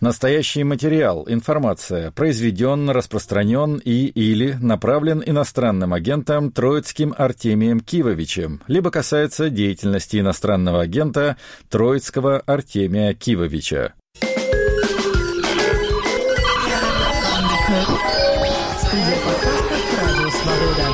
Настоящий материал, информация произведен, распространен или направлен иностранным агентом Троицким Артемием Кивовичем, либо касается деятельности иностранного агента Троицкого Артемия Кивовича. Студия подкастов «Радио Свобода».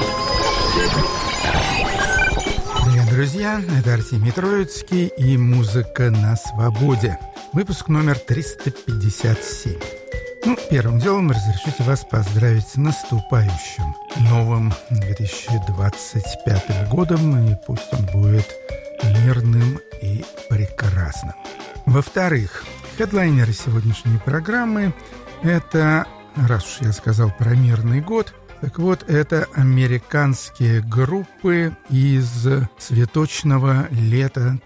Привет, друзья! Это Артемий Троицкий и «Музыка на свободе». Выпуск номер 357. Первым делом разрешите вас поздравить с наступающим новым 2025 годом, и пусть он будет мирным и прекрасным. Во-вторых, хедлайнеры сегодняшней программы – это, раз уж я сказал про мирный год, так вот, это американские группы из цветочного лета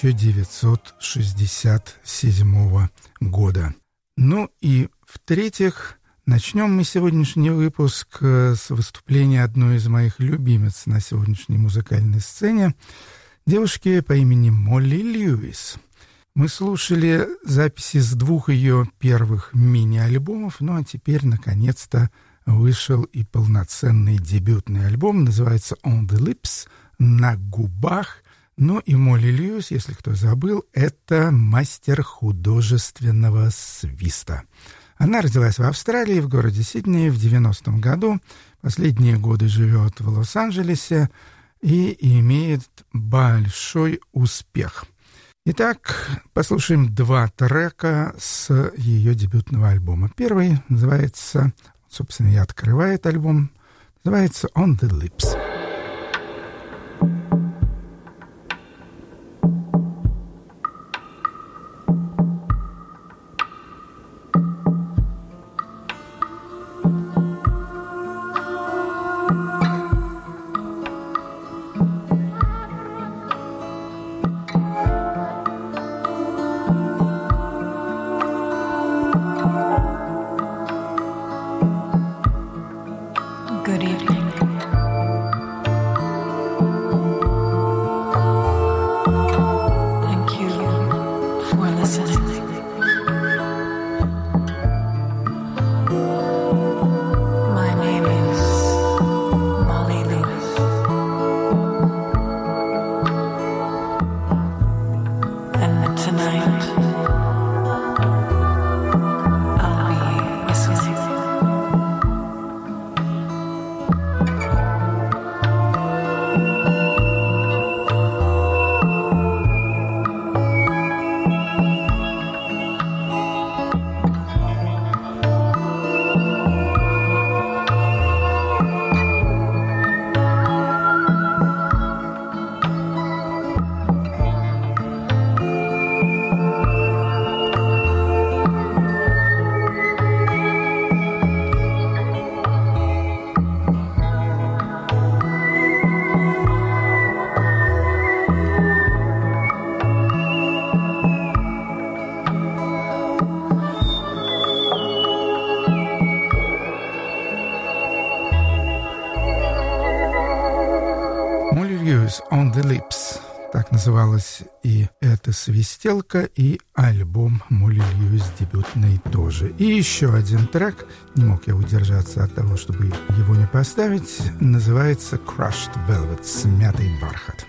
1967 года. И в-третьих, начнем мы сегодняшний выпуск с выступления одной из моих любимец на сегодняшней музыкальной сцене, девушки по имени Молли Льюис. Мы слушали записи с двух ее первых мини-альбомов, а теперь, наконец-то, вышел и полноценный дебютный альбом, называется «On the Lips», «На губах». И Молли Льюис, если кто забыл, это мастер художественного свиста. Она родилась в Австралии, в городе Сиднее, в 90-м году. Последние годы живет в Лос-Анджелесе и имеет большой успех. Итак, послушаем два трека с ее дебютного альбома. Первый называется... Собственно, и открывает альбом. Называется «On the Lips». Good evening. Thank you for listening. My name is Molly Lewis. And tonight I'll be whistling. «On the Lips». Так называлась и эта свистелка, и альбом Молли Льюис дебютный тоже. И еще один трек, не мог я удержаться от того, чтобы его не поставить, называется «Crushed Velvet», «Смятый бархат».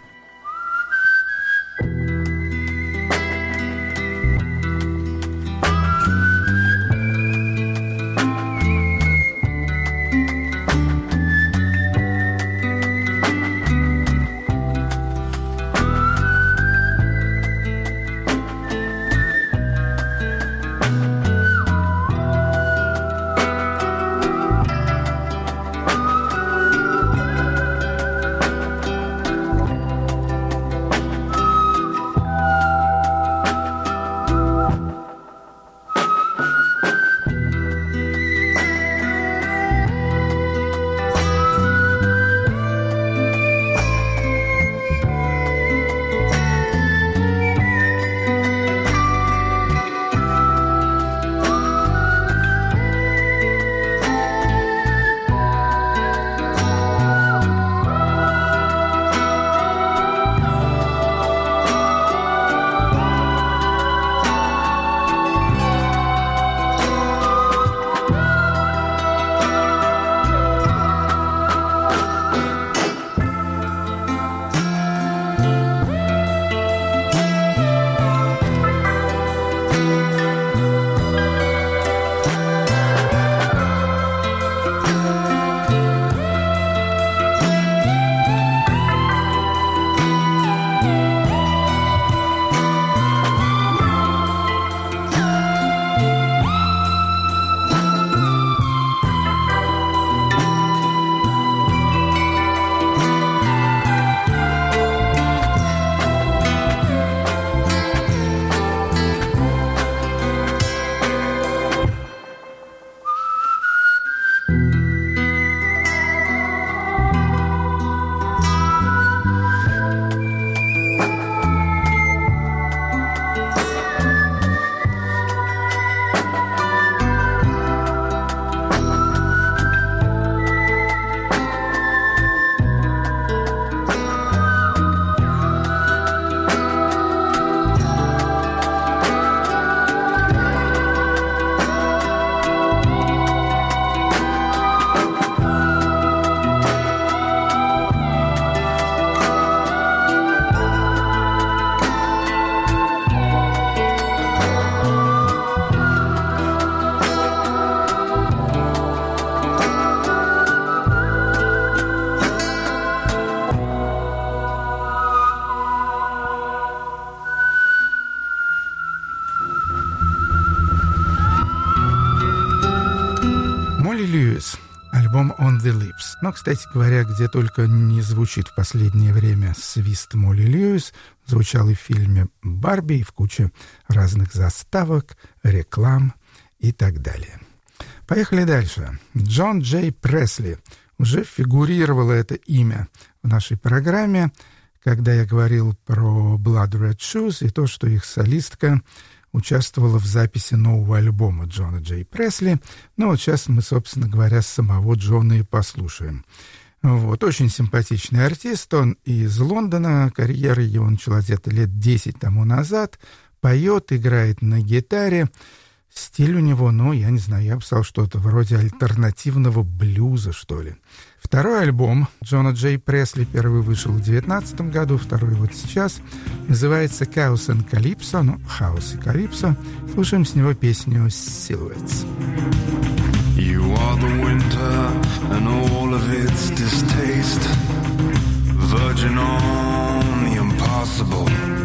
Льюис, альбом «On the Lips». Но, кстати говоря, где только не звучит в последнее время свист Молли Льюис, звучал и в фильме «Барби», и в куче разных заставок, реклам и так далее. Поехали дальше. Джон Джей Пресли. Уже фигурировало это имя в нашей программе, когда я говорил про Blood Red Shoes и то, что их солистка участвовала в записи нового альбома Джона Джей Пресли. Ну вот сейчас мы, собственно говоря, самого Джона и послушаем. Вот, очень симпатичный артист, он из Лондона, карьера его началась где-то лет 10 тому назад, поет, играет на гитаре. Стиль у него, ну, я не знаю, я бы сказал, что-то вроде альтернативного блюза, что ли. Второй альбом Джона Джей Пресли, первый вышел в 2019 году, второй вот сейчас, называется «Chaos and Calypso», ну, «Хаос и Калипсо». Слушаем с него песню «Silhouettes». You are the winter and all of its distaste, verging on the impossible.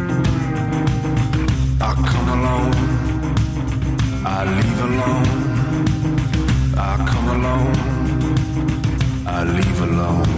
I come alone, I leave alone. I come alone, I leave alone.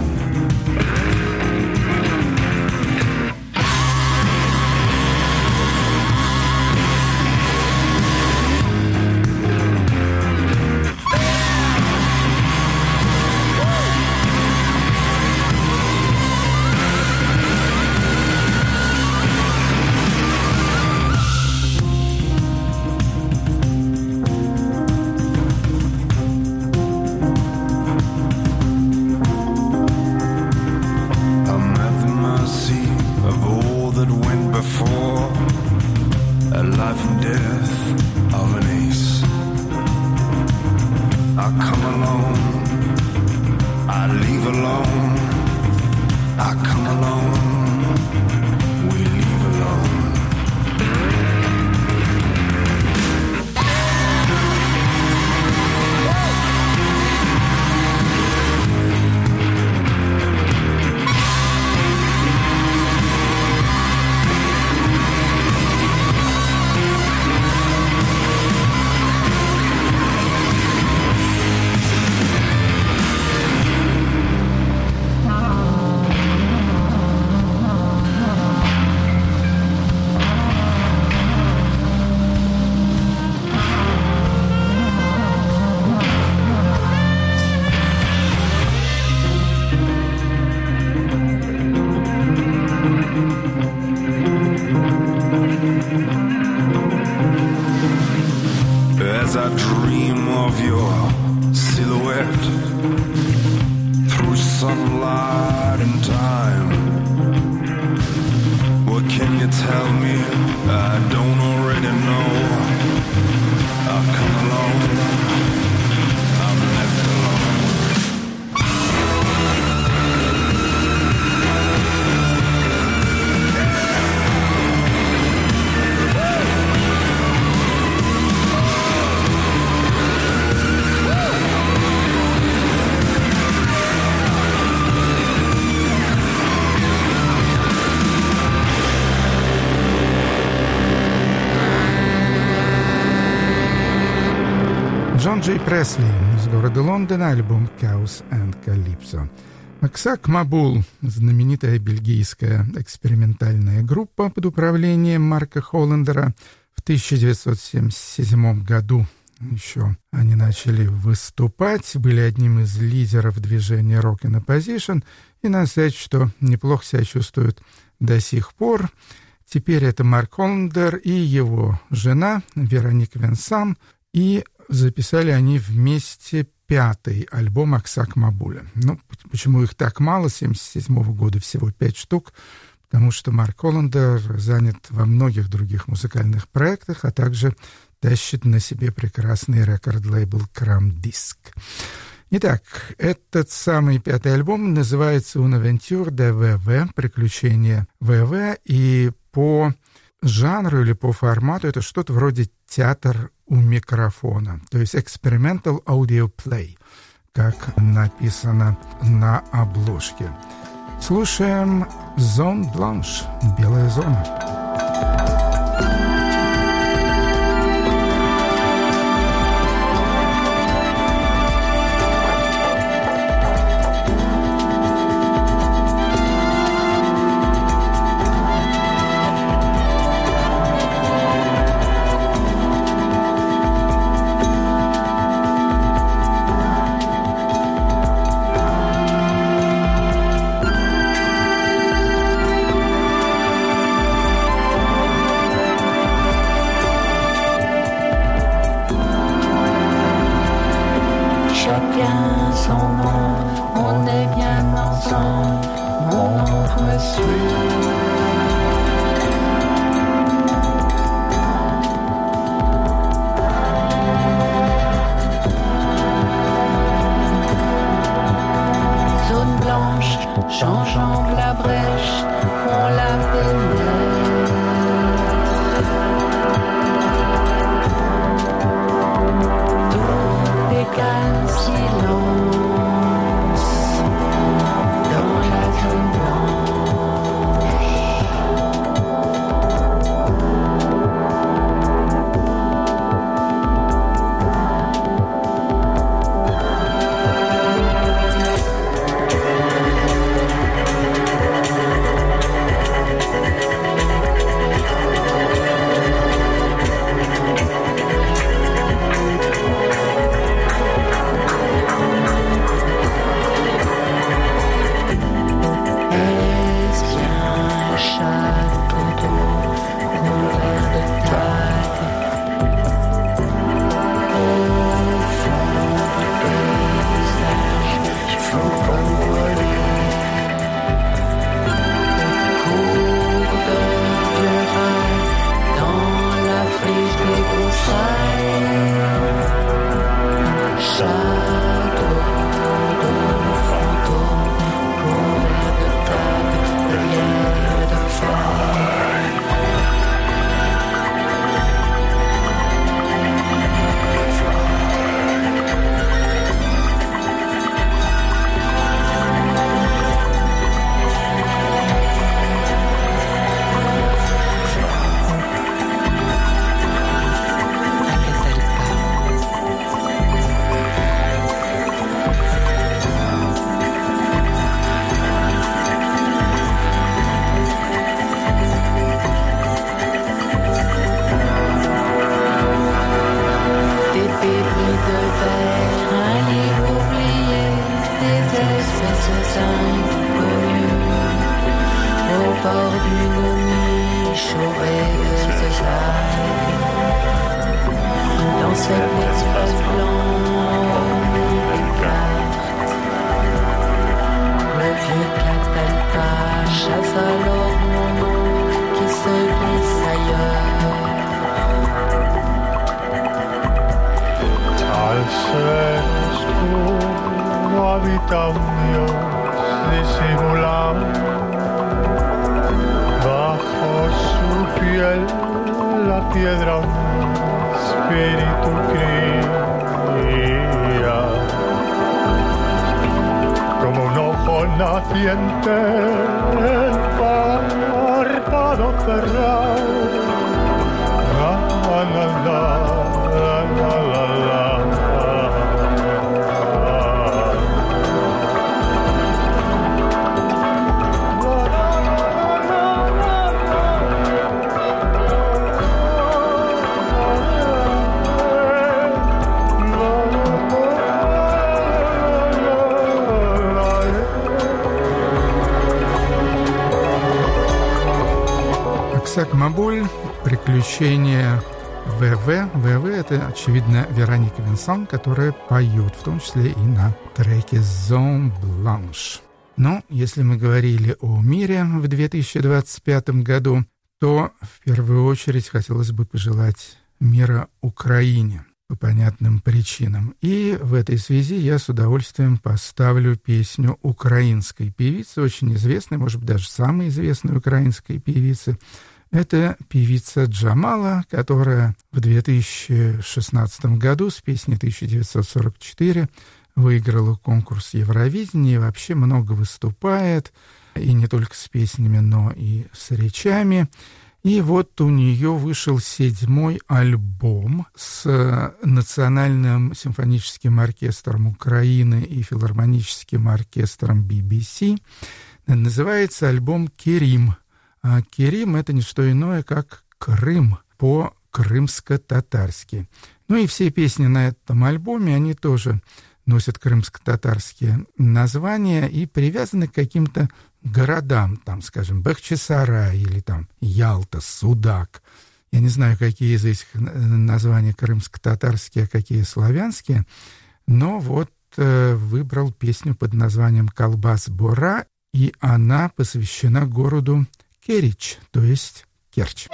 Джон Джей Пресли из города Лондона, альбом «Chaos and Calypso». Максак Мабул, знаменитая бельгийская экспериментальная группа под управлением Марка Холлендера. В 1977 году еще они начали выступать, были одним из лидеров движения Rock in Opposition, и надо сказать, что неплохо себя чувствуют до сих пор. Теперь это Марк Холлендер и его жена Вероник Венсам, и записали они вместе 5-й альбом Аксак Мабуля. Ну, почему их так мало, с 1977 года всего 5 штук? Потому что Марк Холлендер занят во многих других музыкальных проектах, а также тащит на себе прекрасный рекорд-лейбл Cram Disc. Итак, этот самый 5-й альбом называется «Une aventure de ВВ», «Приключения ВВ», и по жанру или по формату это что-то вроде театр у микрофона, то есть experimental audio play, как написано на обложке. Слушаем «Zone Blanche», «Белая зона». son ombre, on est bien ensemble, mon ombre me suit. Changeant la brèche, on la pénètre. Tout est calme, silence dans la zone Аксак-Мабуль, приключения ВВ. ВВ — это, очевидно, Вероника Винсан, которая поет, в том числе и на треке «Zone Blanche». Но если мы говорили о мире в 2025 году, то в первую очередь хотелось бы пожелать мира Украине по понятным причинам. И в этой связи я с удовольствием поставлю песню украинской певицы, очень известной, может быть, даже самой известной украинской певицы. Это певица Джамала, которая в 2016 году с песней «1944» выиграла конкурс Евровидения и вообще много выступает, и не только с песнями, но и с речами. И вот у нее вышел 7-й альбом с Национальным симфоническим оркестром Украины и филармоническим оркестром BBC. Называется альбом «Керим». А Керим — это не что иное, как Крым, по-крымско-татарски. Ну и все песни на этом альбоме, они тоже носят крымско-татарские названия и привязаны к каким-то городам, там, скажем, Бахчисарай или там Ялта, Судак. Я не знаю, какие из этих названий крымско-татарские, а какие славянские, но вот выбрал песню под названием «Колбас-бора», и она посвящена городу Керчь, то есть Керчь.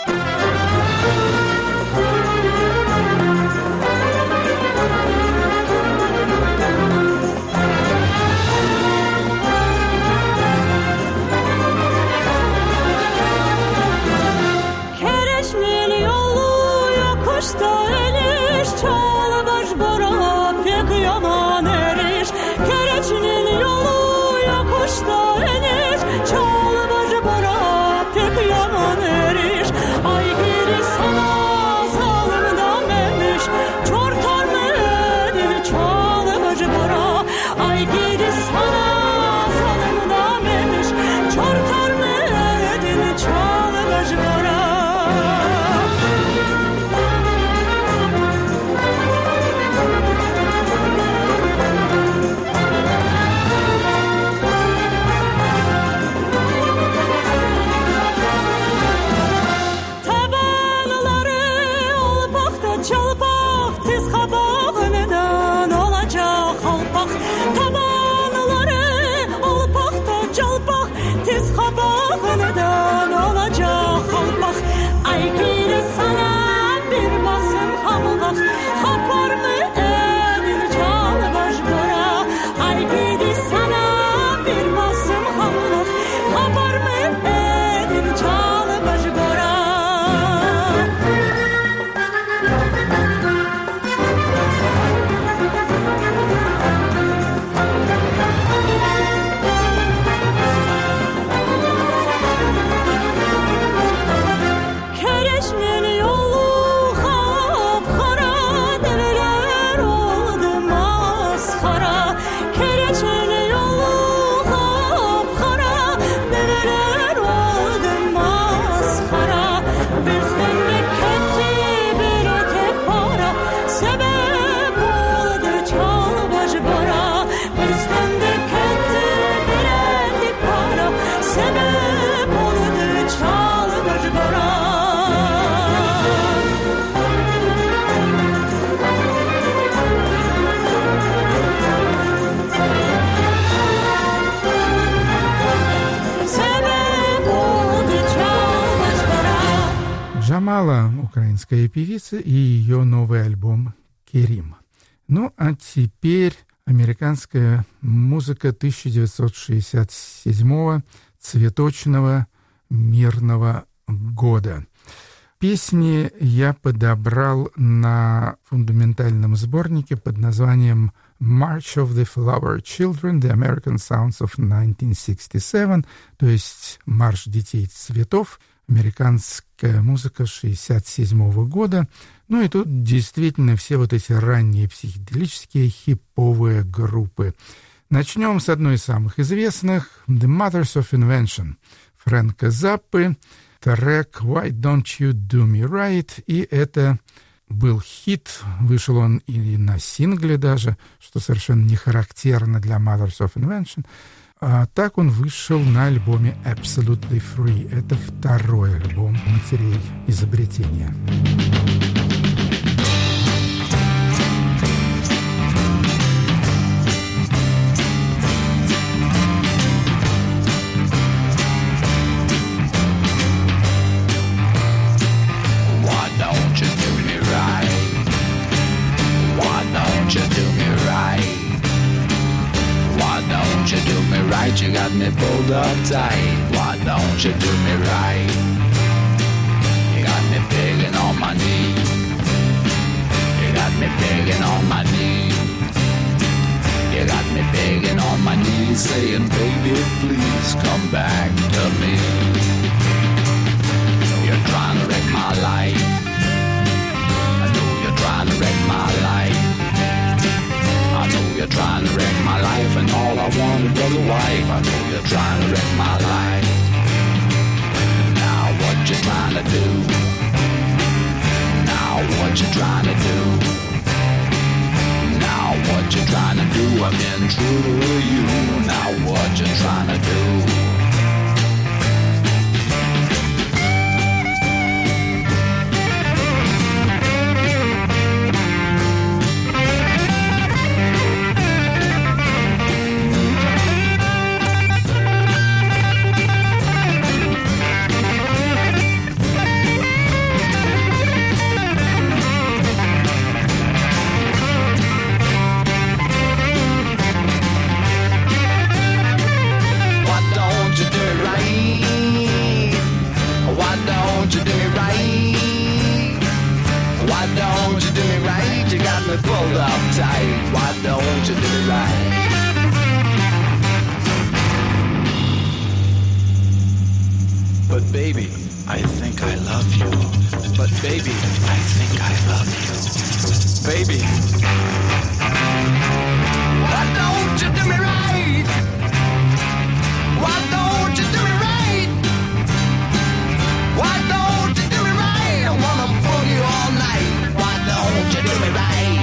Джамала, украинская певица, и ее новый альбом «Керим». Ну, а теперь американская музыка 1967-го, цветочного мирного года. Песни я подобрал на фундаментальном сборнике под названием «March of the Flower Children, The American Sounds of 1967», то есть «Марш детей цветов», американская музыка 1967 года. Ну и тут действительно все вот эти ранние психоделические хиповые группы. Начнем с одной из самых известных, The Mothers of Invention, Фрэнка Заппы, трек «Why Don't You Do Me Right», и это был хит, вышел он и на сингле даже, что совершенно не характерно для Mothers of Invention. А так он вышел на альбоме Absolutely Free. Это второй альбом матерей изобретения. You got me pulled up tight. Why don't you do me right? You got me begging on my knees. You got me begging on my knees. You got me begging on my knees, saying, baby, please come back to me. You're trying to wreck my life. I know you're trying to wreck my life. I know you're trying to wreck my life, and all I wanted was a wife. I know you're trying to wreck my life. Now what you trying to do? Now what you trying to do? Now what you trying to do? I've been true to you. Now what you trying to do? hold up tight. Why don't you do it right? But baby, I think I love you. But baby, I think I love you. Baby, why don't you do me right? Why don't you do me right? Why don't you do me right? I wanna pull you all night. Why don't you do me right?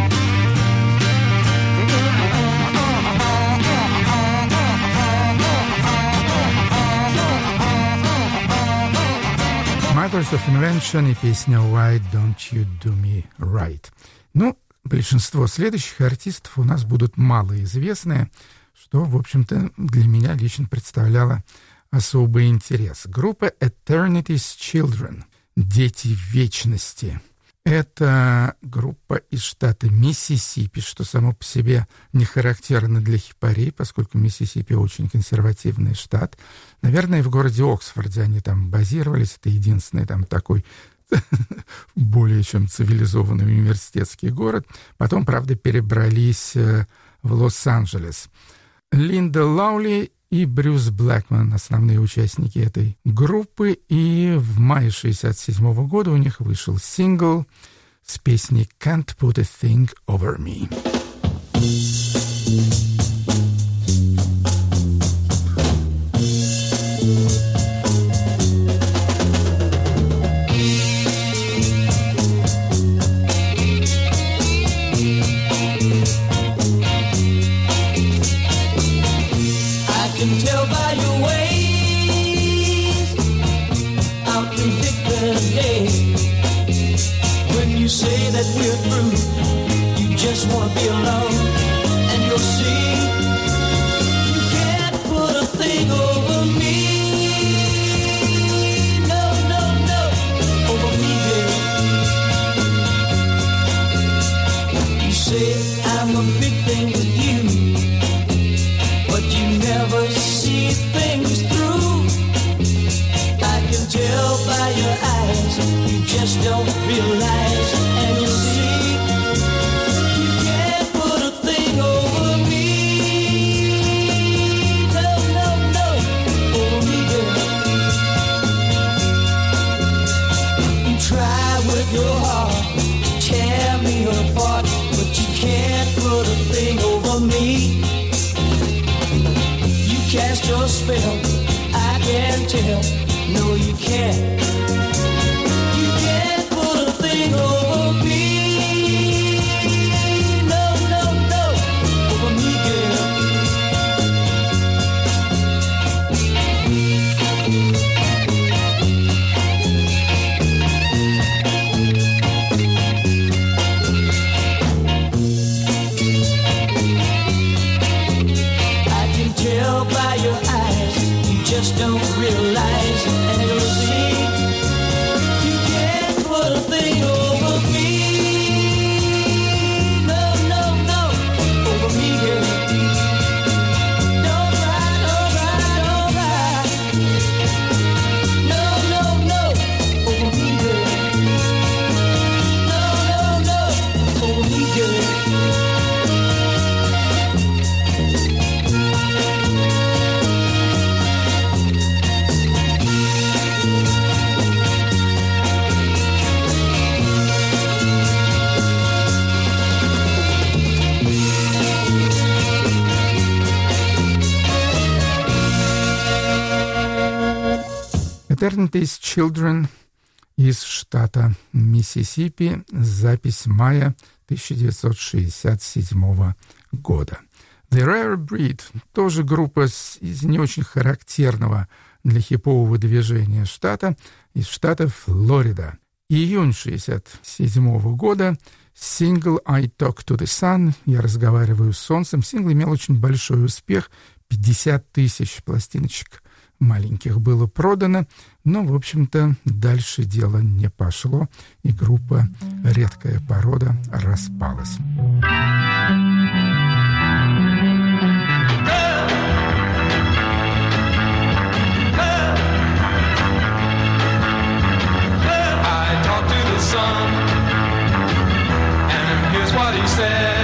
Mothers of Invention и песня «Why Don't You Do Me Right». Ну, большинство следующих артистов у нас будут малоизвестные, что, в общем-то, для меня лично представляло особый интерес. Группа Eternity's Children — «Дети вечности». Это группа из штата Миссисипи, что само по себе не характерно для хипарей, поскольку Миссисипи очень консервативный штат. Наверное, в городе Оксфорде они там базировались. Это единственный там такой более чем цивилизованный университетский город. Потом, правда, перебрались в Лос-Анджелес. Линда Лаули и Брюс Блэкман — основные участники этой группы, и в мае 1967 года у них вышел сингл с песней «Can't Put a Thing Over Me». Say that we're through, you just wanna be alone, and you'll see you can't put a thing over me. No, no, no, over me, girl. You say I'm a big thing with you, but you never see things through. I can tell by your eyes, you just don't realize. And you see, you can't put a thing over me. No, no, no, over me, girl. You try with your heart to tear me apart, but you can't put a thing over me. You cast your spell, I can tell. No, you can't. You can't put a thing over me. No, no, no, over me, girl. I can tell by your eyes, you just don't realize, and you'll see you can't put a thing over me. No, no, no, over me, girl. Don't cry, don't cry, don't cry. No, no, no, over me, girl. No, no, no, over me, girl. Eternity's Children из штата Миссисипи, запись мая 1967 года. The Rare Breed — тоже группа из не очень характерного для хипового движения штата, из штата Флорида. Июнь 1967 года, сингл «I Talk to the Sun» — «Я разговариваю с солнцем». Сингл имел очень большой успех, 50 тысяч пластиночек маленьких было продано, но, в общем-то, дальше дело не пошло, и группа «Редкая порода» распалась. I talked to the sun, and here's what he said.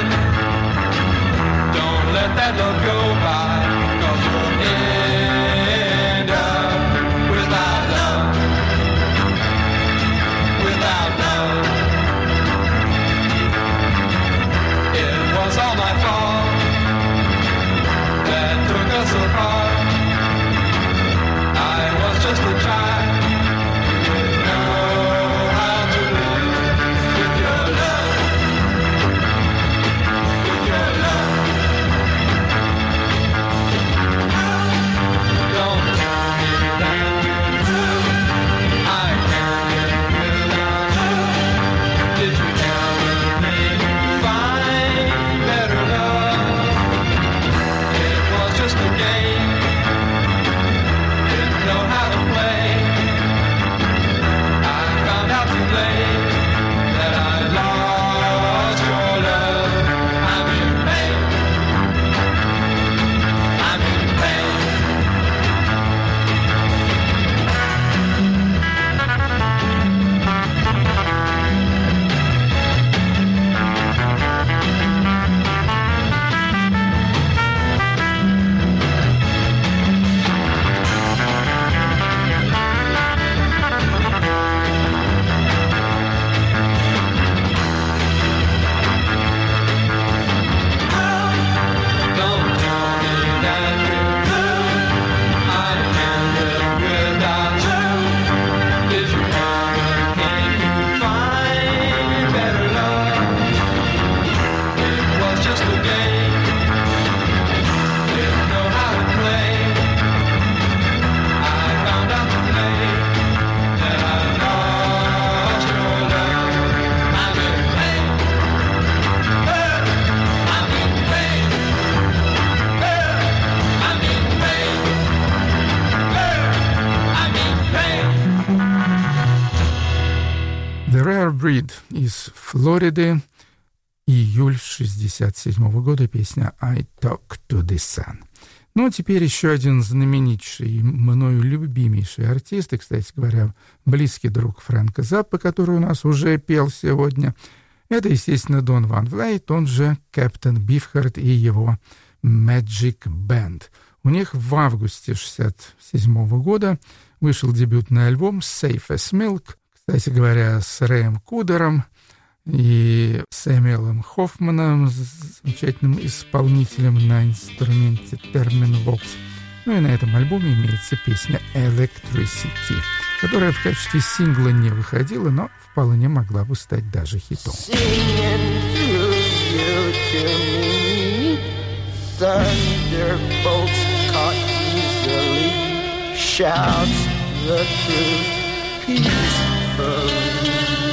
Breed из Флориды, июль 1967 года, песня «I Talk to the Sun». Ну, а теперь еще один знаменитейший, мною любимейший артист, и, кстати говоря, близкий друг Фрэнка Заппа, который у нас уже пел сегодня, это, естественно, Дон Ван Влейт, он же Кэптен Бифхард и его Magic Band. У них в августе 1967 года вышел дебютный альбом «Safe as Milk», кстати говоря, с Рэем Кудером и Сэмюэлом Хоффманом, замечательным исполнителем на инструменте Terminvox. Ну и на этом альбоме имеется песня «Electricity», которая в качестве сингла не выходила, но вполне могла бы стать даже хитом. Thunderbolts caught easily, shouts the truth peacefully.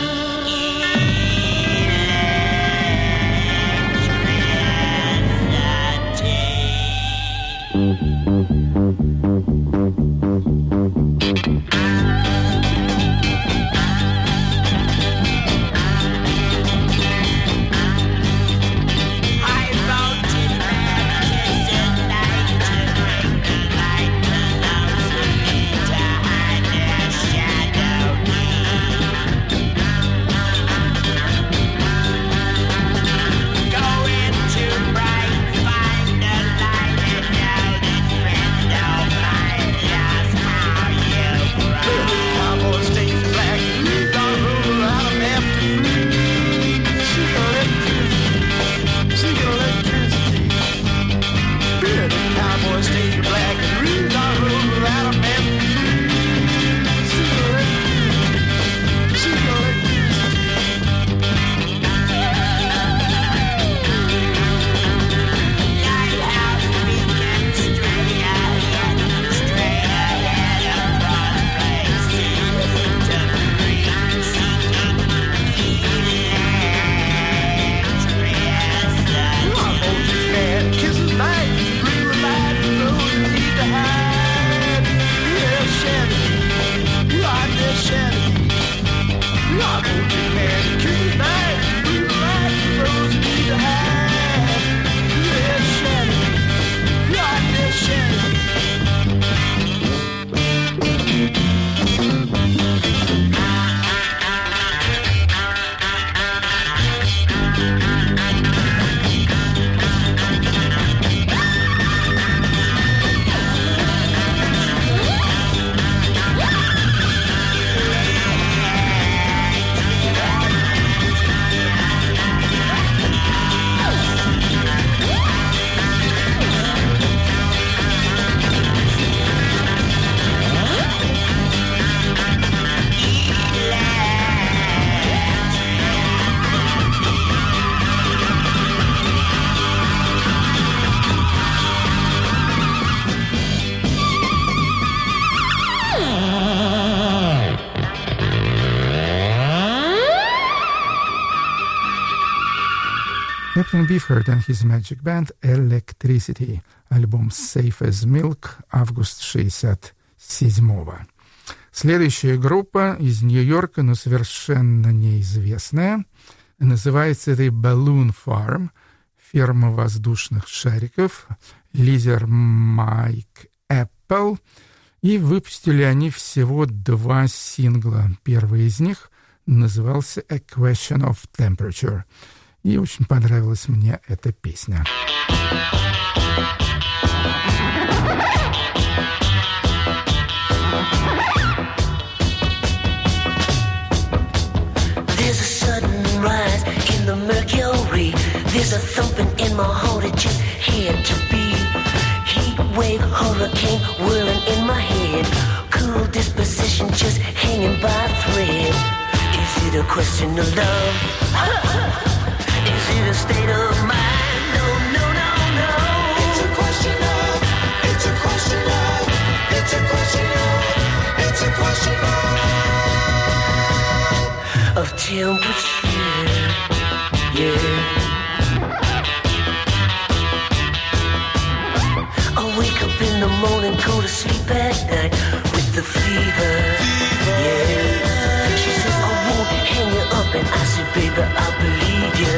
Кэптен Бифхард and his Magic Band, Electricity, альбом Safe as Milk, август 1967-го. Следующая группа из Нью-Йорка, но совершенно неизвестная, называется The Balloon Farm, ферма воздушных шариков, лидер Майк Эппл, и выпустили они всего 2 сингла. Первый из них назывался A Question of Temperature. И очень понравилась мне эта песня. There's a sudden rise in the mercury. There's a thumping in my heart, it just had to be. Heat wave, hurricane, whirling in my head. Cool disposition just hanging by a thread. Is it a question of love? Is it a state of mind? No, no, no, no. It's a question of, it's a question of, it's a question of, it's a question of temperature, yeah. I wake up in the morning, go to sleep at night with the fever, yeah. She says I won't hang you up and baby, I believe you.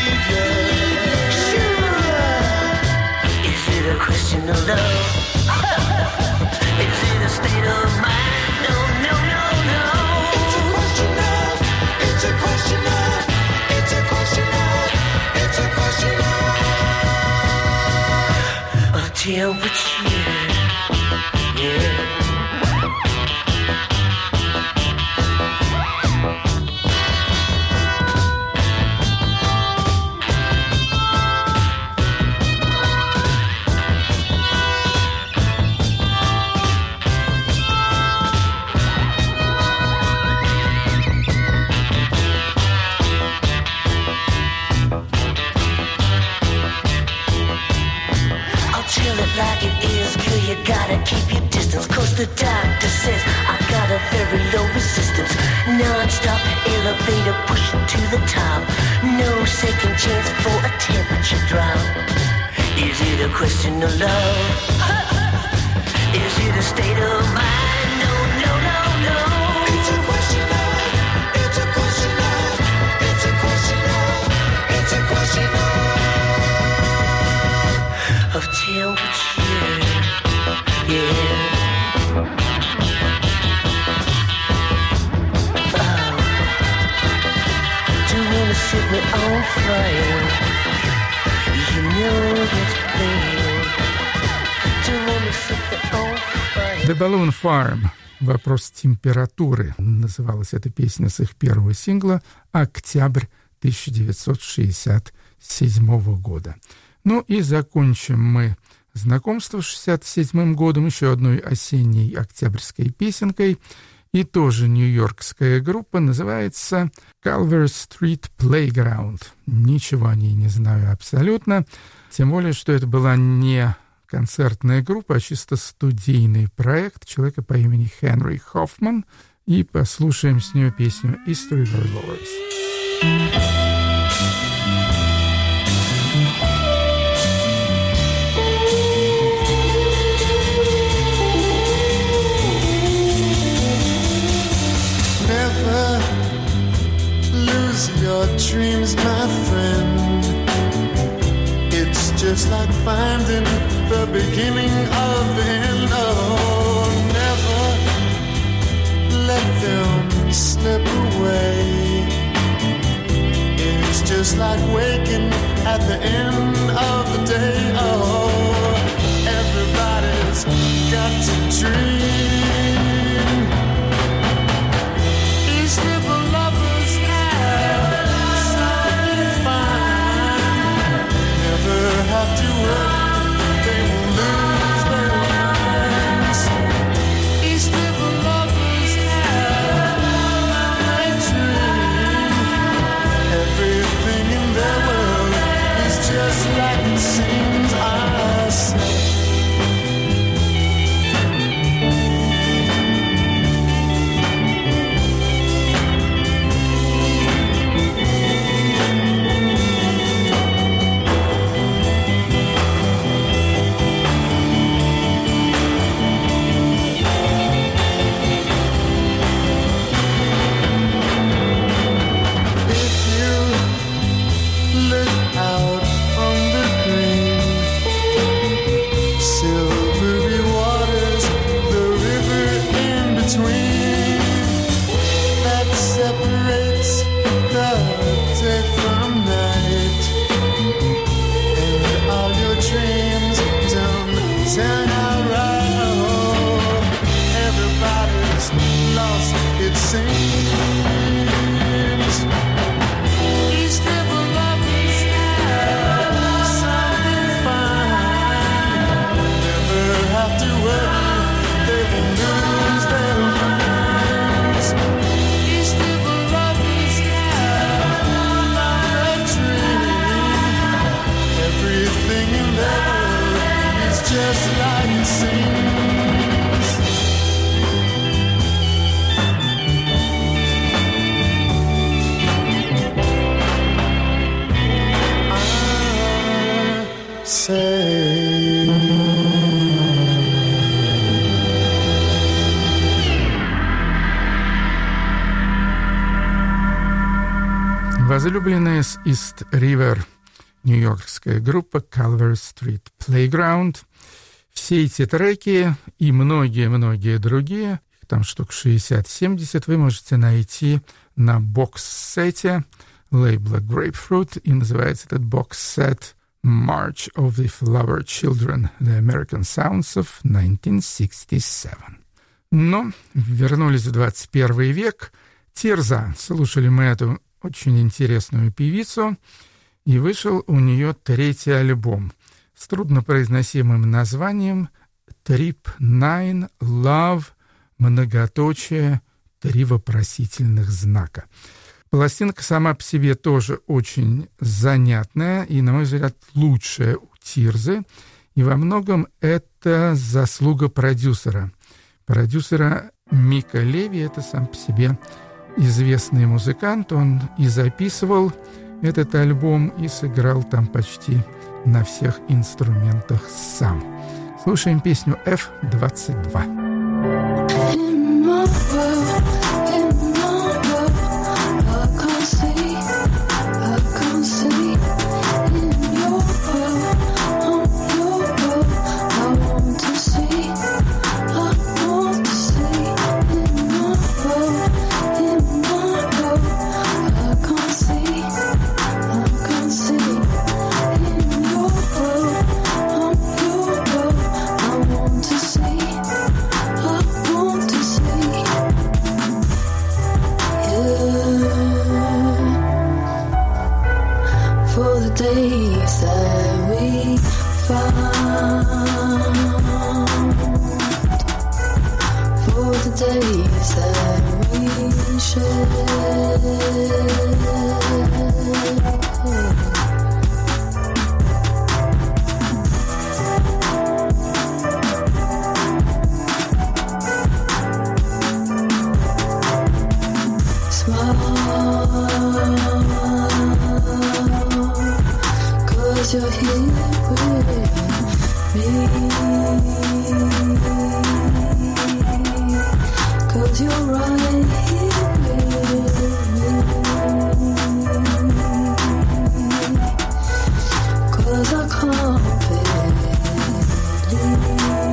Sure. Is it a question of love? Is it a state of mind? No, no, no, no. It's a question of, it's a question of, it's a question of, it's a question of temperature. Yeah. Like it is, girl, you gotta keep your distance. Cause the doctor says I got a very low resistance. Non-stop elevator pushing to the top. No second chance for a temperature drop. Is it a question of love? Is it a state of mind? No, no, no, no. It's a question of, it's a question of, it's a question of, it's a question of temperature, yeah. Oh, don't wanna set me on fire. You know that's plain. Don't wanna set me on fire. The Balloon Farm. Вопрос температуры. Называлась эта песня с их первого сингла «Октябрь 1967 года». Ну и закончим мы знакомство с 1967 годом еще одной осенней октябрьской песенкой. И тоже нью-йоркская группа, называется Culver Street Playground. Ничего о ней не знаю абсолютно. Тем более, что это была не концертная группа, а чисто студийный проект человека по имени Хенри Хоффман. И послушаем с нее песню «East River Boys». Never lose your dreams, my friend. It's just like finding the beginning of the end. Oh, never let them slip away. It's just like waking at the end of the day. Oh, everybody's got to dream. Each river lovers have something fine. Never have to worry, they will lose their minds. Each river lovers have a dream. Everything in their world is just like it seems. I say. В Возлюбленная с Ист-Ривер, нью-йоркская группа Calvary Street Playground. Все эти треки и многие-многие другие, там штук 60-70, вы можете найти на бокс-сете лейбла Grapefruit, и называется этот бокс-сет March of the Flower Children, The American Sounds of 1967. Но вернулись в 21 век. Тирза. Слушали мы эту очень интересную певицу, и вышел у нее 3-й альбом с труднопроизносимым названием «Trip 9 Love», многоточие, 3 вопросительных знака. Пластинка сама по себе тоже очень занятная и, на мой взгляд, лучшая у Тирзы, и во многом это заслуга продюсера. Продюсера Мика Леви, это сам по себе известный музыкант, он и записывал этот альбом и сыграл там почти на всех инструментах сам. Слушаем песню F-22. Days that we found, for the days that we shared. You're here with me, 'cause you're right here with me, 'cause I can't believe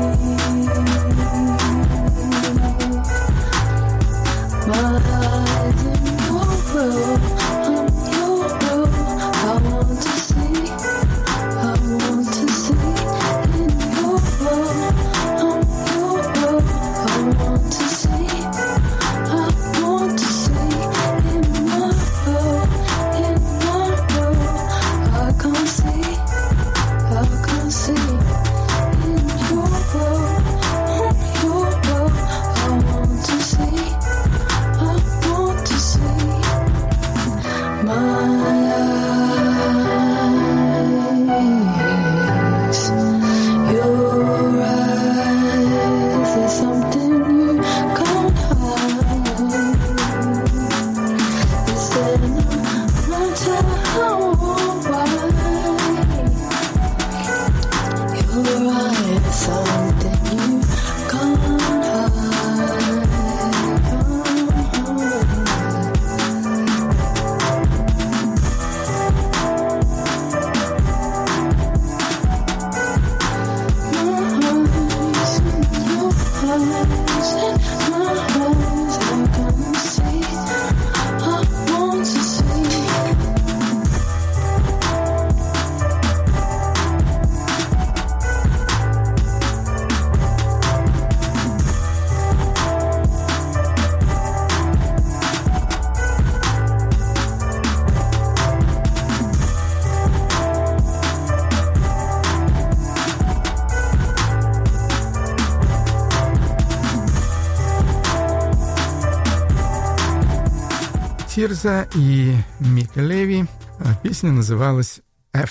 my eyes in your world, I'm your world, I want to see. Тирза и Мика Леви. Песня называлась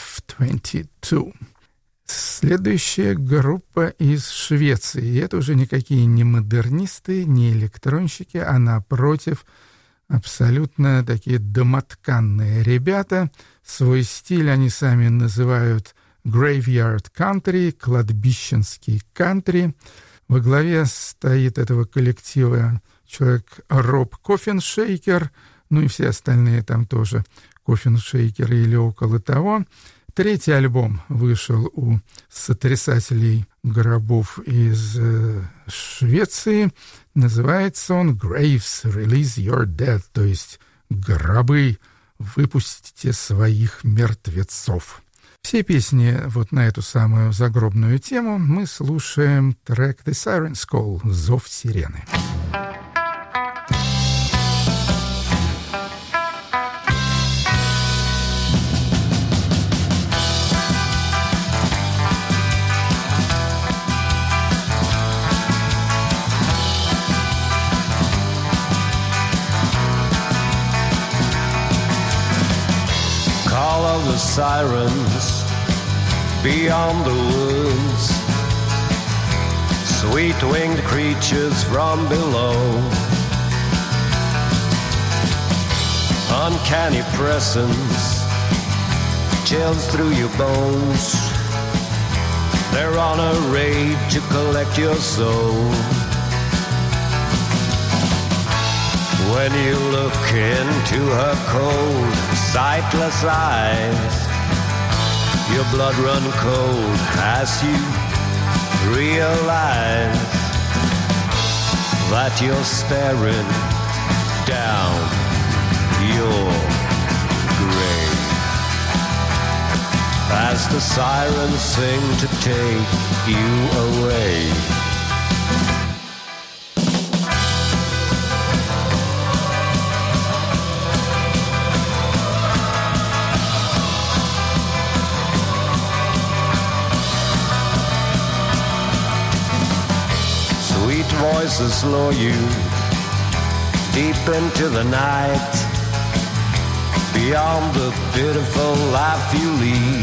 F-22. Следующая группа из Швеции. И это уже никакие не модернисты, не электронщики, а напротив абсолютно такие домотканные ребята. Свой стиль они сами называют Graveyard Country, кладбищенский кантри. Во главе стоит этого коллектива человек Роб Кофеншейкер, ну и все остальные там тоже Coffin Shaker или около того. Третий альбом вышел у сотрясателей гробов из Швеции. Называется он «Graves, Release Your Dead», то есть «Гробы, выпустите своих мертвецов». Все песни вот на эту самую загробную тему мы слушаем трек «The Siren's Call» «Зов сирены». Call of the sirens beyond the woods, sweet-winged creatures from below, uncanny presence, chills through your bones. They're on a raid to collect your soul. When you look into her cold, sightless eyes, your blood run cold as you realize that you're staring down your grave as the sirens sing to take you away. Voices lure you deep into the night, beyond the pitiful life you lead,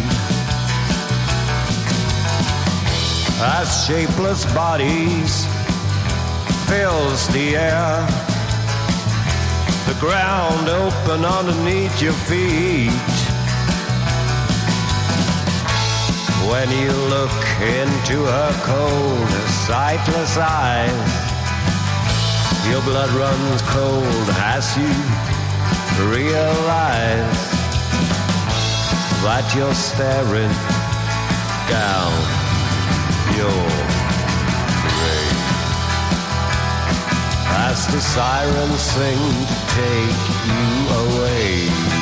as shapeless bodies fills the air, the ground open underneath your feet. When you look into her cold, sightless eyes, your blood runs cold as you realize that you're staring down your grave as the sirens sing to take you away.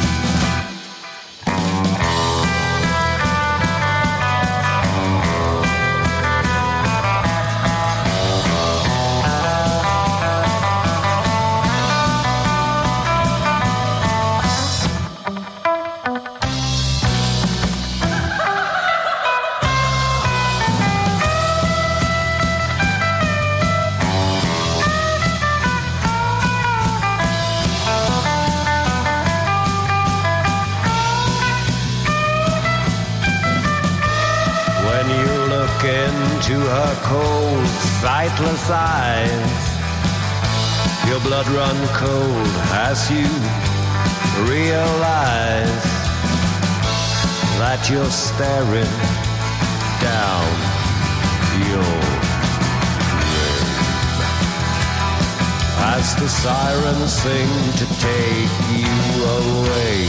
Into her cold, sightless eyes, your blood run cold as you realize that you're staring down your grave as the sirens sing to take you away.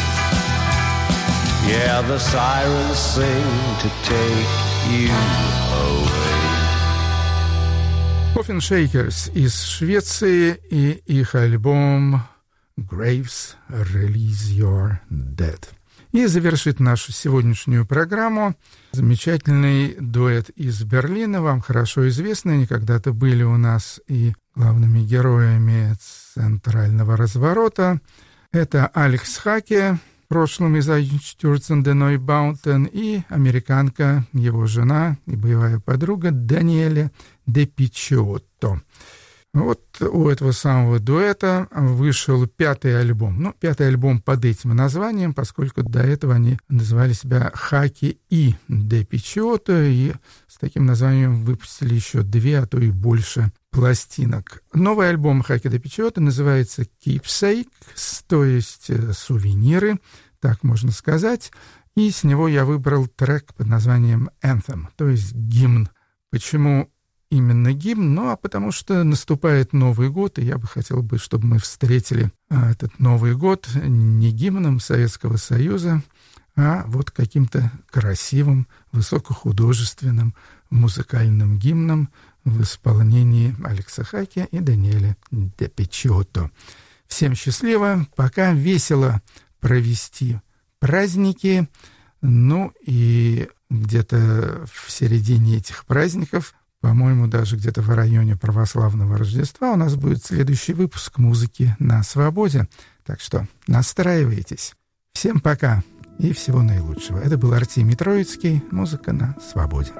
Yeah, the sirens sing to take you away. Coffin Shakers из Швеции и их альбом «Graves, Release Your Dead». И завершит нашу сегодняшнюю программу замечательный дуэт из Берлина, вам хорошо известный, они когда-то были у нас и главными героями «Центрального разворота». Это Алекс Хаке, в прошлом из Einstürzen der Neubauten, и американка, его жена и боевая подруга Даниэля де Пичиотто. Вот у этого самого дуэта вышел пятый альбом. Ну, пятый альбом под этим названием, поскольку до этого они называли себя Хаке и де Пичиотто, и с таким названием выпустили еще 2, а то и больше пластинок. Новый альбом Хаке де Пичиотто называется Keepsakes, то есть сувениры, так можно сказать. И с него я выбрал трек под названием Anthem, то есть гимн. Почему именно гимн? Ну, а потому что наступает Новый год, и я бы хотел бы, чтобы мы встретили этот Новый год не гимном Советского Союза, а вот каким-то красивым, высокохудожественным музыкальным гимном в исполнении Алекса Хаки и Даниэля Де Пиччиотто. Всем счастливо, пока, весело провести праздники. Ну и где-то в середине этих праздников, по-моему, даже где-то в районе православного Рождества, у нас будет следующий выпуск «Музыки на свободе». Так что настраивайтесь. Всем пока и всего наилучшего. Это был Артемий Троицкий. «Музыка на свободе».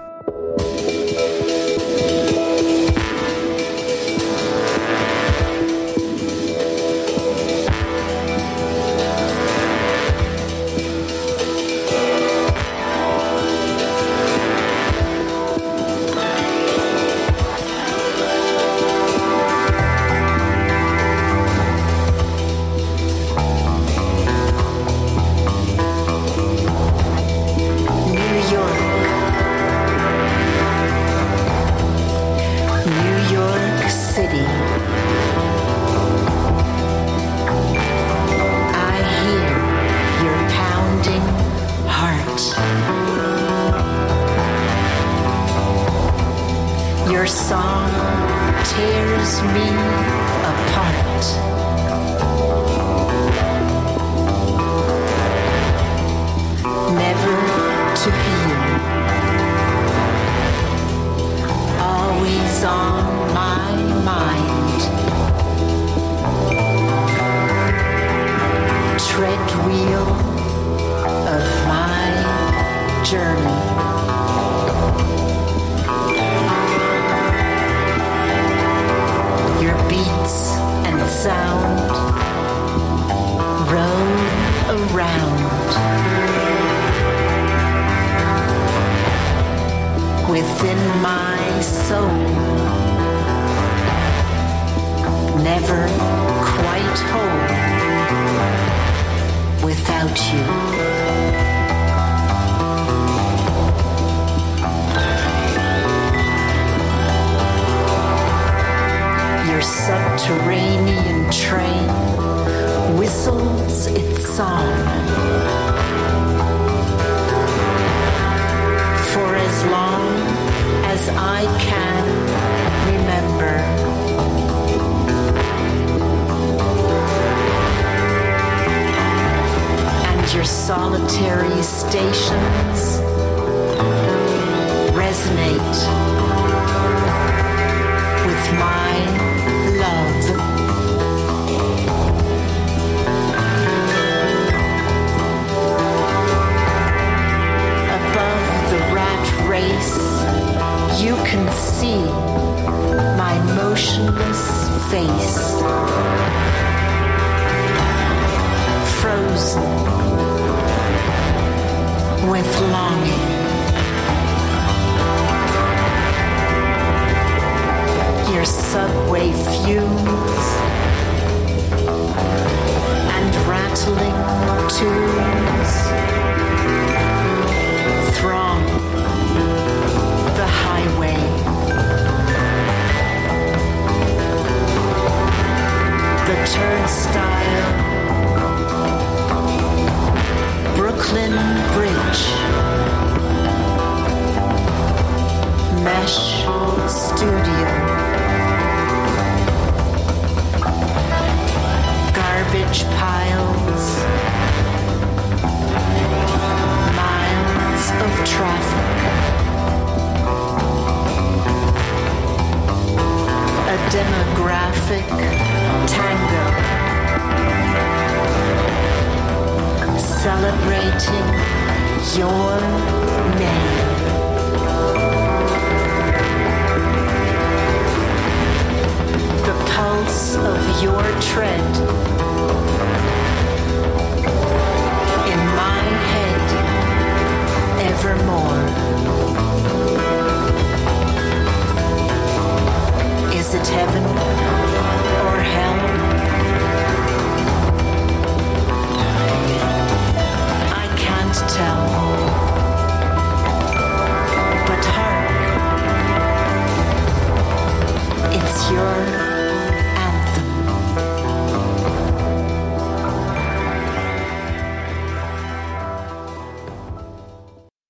Subterranean train whistles its song. For as long as I can remember, and your solitary stations resonate with mine. Love. Above the rat race, you can see my motionless face, frozen with longing. Your subway fumes and rattling tunes throng the highway. The turnstile, Brooklyn Bridge, Mesh Studio. Garbage piles, miles of traffic, a demographic tango, celebrating your